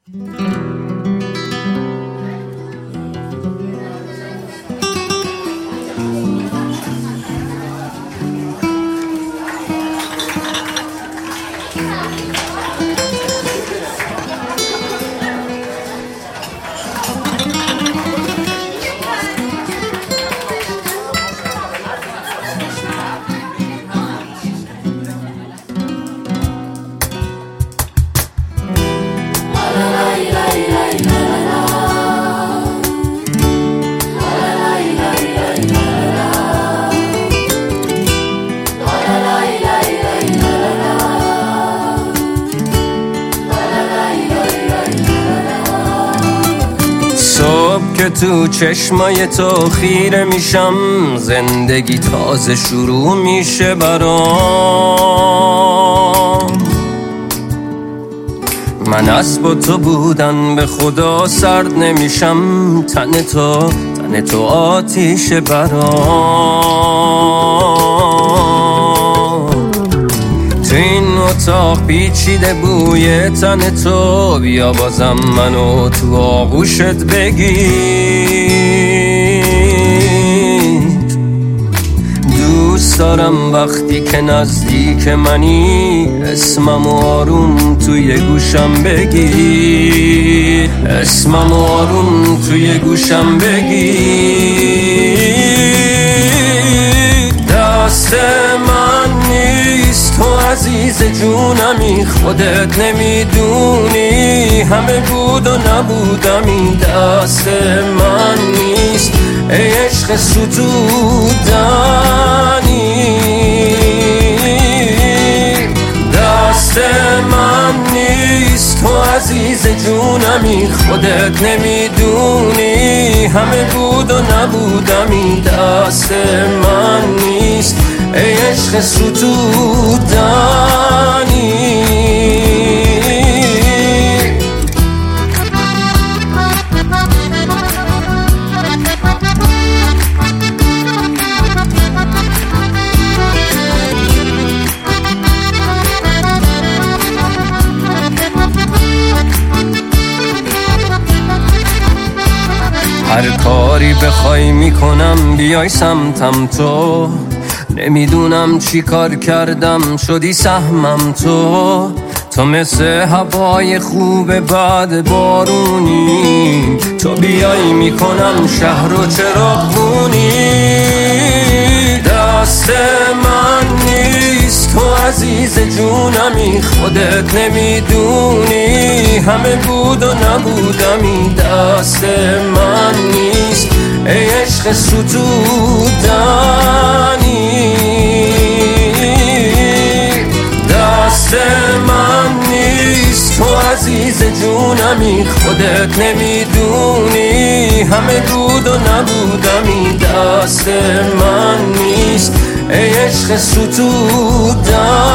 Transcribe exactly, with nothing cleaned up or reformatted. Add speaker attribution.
Speaker 1: که تو چشمای تو خیره میشم، زندگی تازه شروع میشه برام. من از با تو بودن به خدا سرد نمیشم، تن تو تن تو آتیشه برام. تو این اتاق پیچیده بوی تن تو، بیا بازم منو تو آغوشت بگیر. دوست دارم وقتی که نزدیک منی، اسمم آروم توی گوشم بگی، اسمم آروم توی گوشم بگی. دست من نیست تو عزیز جونمی، خودت نمیدونی همه بود و نبودمی. دست من نیست ای عشق ستودنی، دست من نیست تو عزیز جونمی، خودت نمیدونی همه بود و نبودمی. دست من نیست ای عشق ستودنی. هر کاری بخوای میکنم بیای سمتم تو، نمیدونم چی کار کردم شدی سهمم تو. تو مثل هوای خوب بعد بارونی، تو بیای میکنم شهر و چراغونی. دست من نیست تو عزیز جونمی، خودت نمیدونی همه بود و نبودمی. دست من نیست ای عشق ستودنی، دست من نیست تو عزیز جونمی، خودت نمیدونی همه بود و نبودمی. دست من نیست ای عشق ستودنی.